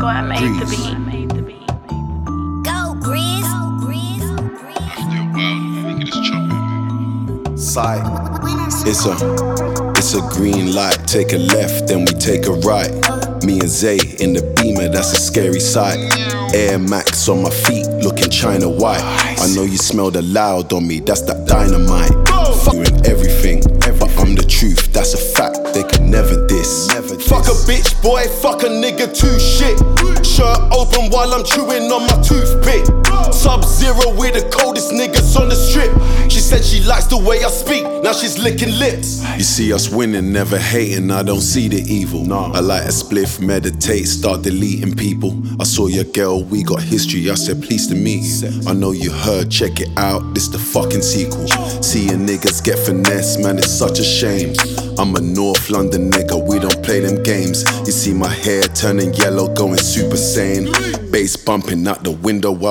Marco, I made the beat. Go, Grizz. Sight. It's a green light. Take a left, then we take a right. Me and Zay in the Beamer, that's a scary sight. Air Max on my feet, looking China white. I know you smell the loud on me, that's that dynamite. Doing everything, but I'm the truth, that's a fact. They can never diss. Fuck a bitch, boy, fuck a nigga too, shit. Shirt open while I'm chewing on my toothpick. Sub-Zero with the coldest niggas on the strip. She said she likes the way I speak, now she's licking lips. You see us winning, never hating, I don't see the evil. I light a spliff, meditate, start deleting people. I saw your girl, we got history, I said pleased to meet you. I know you heard, check it out, this the fucking sequel. Seeing niggas get finesse, man, it's such a shame. I'm a North London nigga, we don't play them games. You see my hair turning yellow, going super sane. Bass bumping out the window while